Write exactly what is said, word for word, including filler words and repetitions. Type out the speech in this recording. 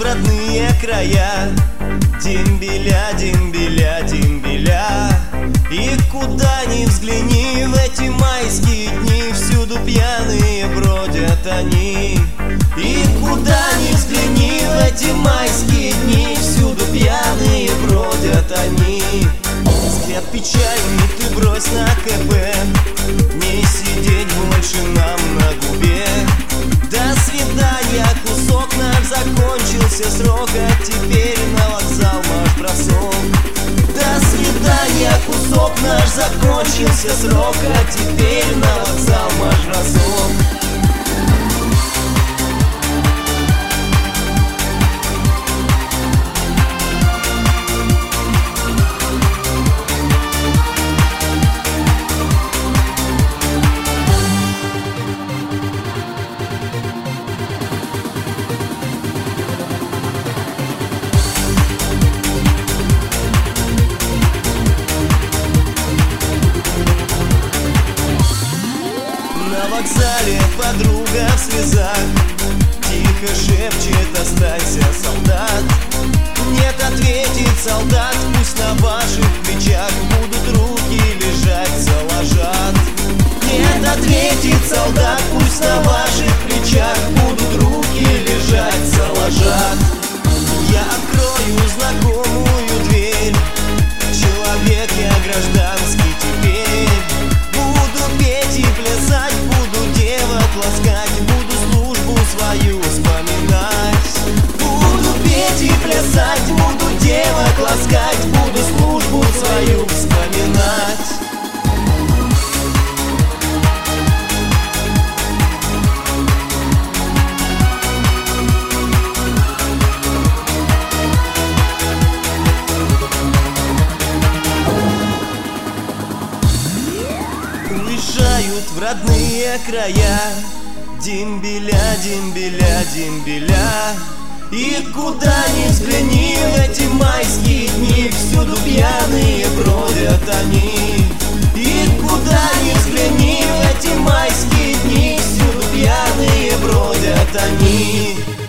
родные края. Дембеля, дембеля, дембеля. И куда ни взгляни в эти майские дни, всюду пьяные бродят они. И куда ни взгляни в эти майские дни, всюду пьяные бродят они. Взгляд печальный ты брось на КП, не сидеть больше нам на губе. До свидания, кусок наш, закончился срок, а теперь на вокзал марш-бросок. До свидания, кусок наш, закончился срок, а теперь на вокзал марш-бросок. На вокзале подруга в слезах тихо шепчет: останься, солдат. Нет, ответит солдат, пусть на ваших плечах будут руки лежать, заложат. Нет, ответит солдат, пусть на ваших плечах будут руки лежать, заложат. Я открою знакомую дверь, человек я гражданский теперь. Буду петь и плясать, буду девок ласкать, буду службу свою вспоминать. Буду петь и плясать, буду девок ласкать, буду службу свою вспоминать. Уезжают в родные края. Дембеля, дембеля, дембеля. И куда ни взгляни в эти майские дни, всюду пьяные бродят они. И куда ни взгляни в эти майские дни, всюду пьяные бродят они.